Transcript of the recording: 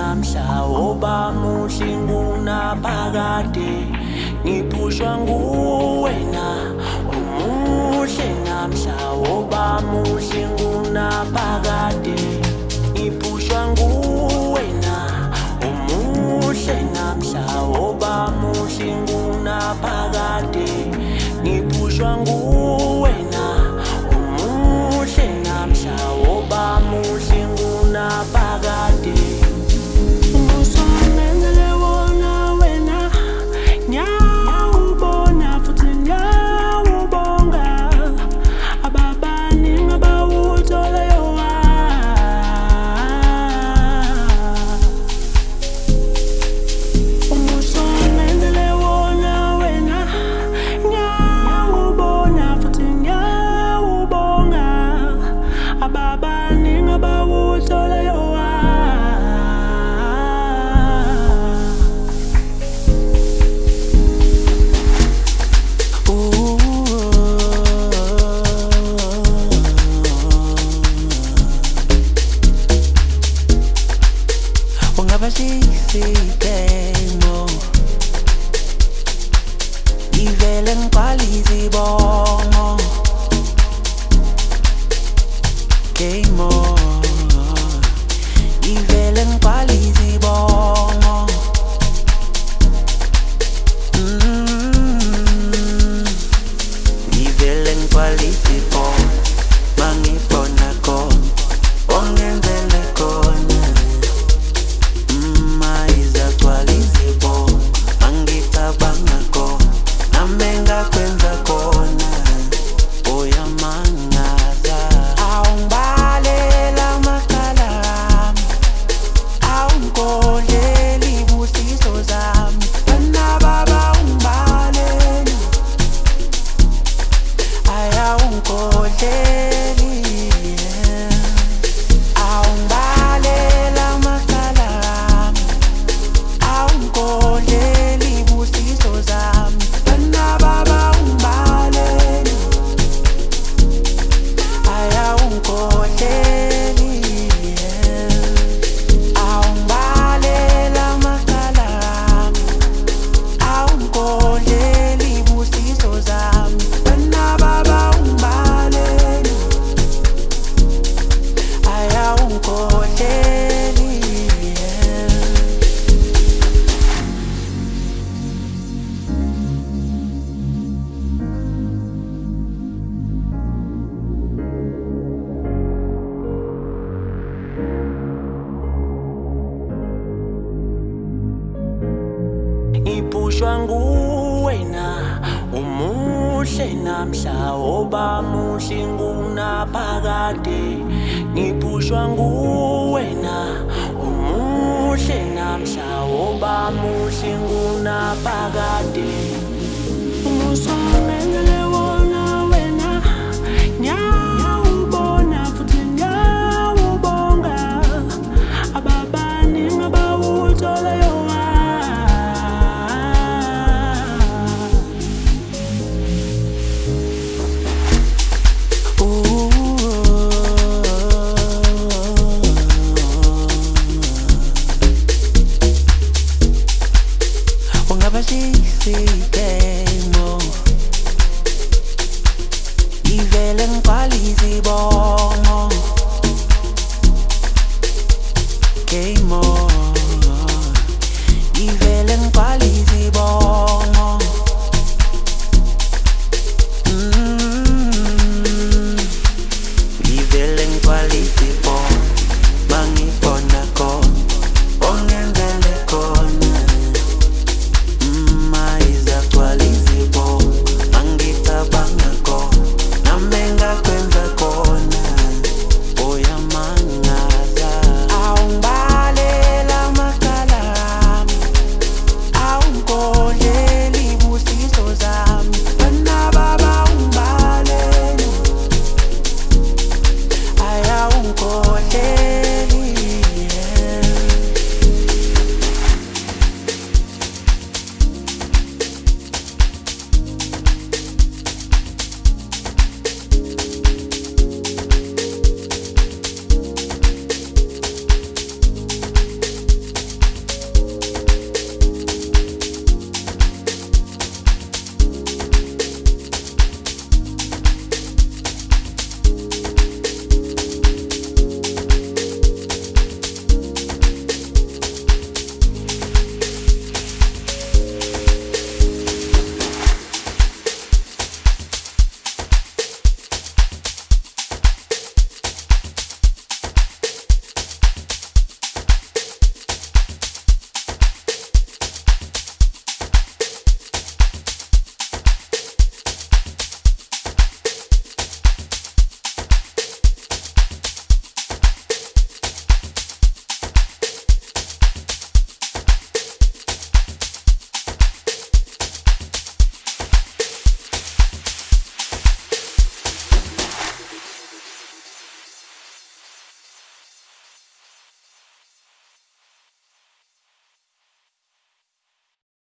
namhla oba muhle ngunaphakade ngiphushwa nguwena umuhle namhla oba muhle ngunaphakade ngiphushwa nguwena umuhle namhla oba muhle ngunaphakade ngiphushwa nguwena umuhle namhla oba muhle ngunaphakade Ivelen quality bongo Game on Ivelen quality bongo Ivelen quality bongo Mangi pona kon Ongenzele kona Maiza quality bongo Mangi kabanga kon Amenga kwenza kona Oya mangaza Aumbalela makala Aungoleli busiso zami Bana baba umbaleli Aya ungoleli Aumbalela makala Aungoleli busiso zami Baba umbaleli aya unkoleli awumbalela makala awunkoleli busiso zami baba umbaleli aya unkoleli Ngiphushwa nguwena umuhle namhla oba muhle ngunaphakade ngiphushwa nguwena umuhle namhla oba muhle ngunaphakade umusomengele wona wena nyawubona futhi nyawubonga ababani ngabawuthola Ivelen quality bongo Game on Ivelen quality bongo Ivelen quality bongo Mangi pona kon Ongenzele kona Maiza quality bongo Mangi kabanga kon Namenga kwenza kona Oya mangaza Aumbalela makala Aungoleli busiso zami Bana baba umbaleli Aya unkoleli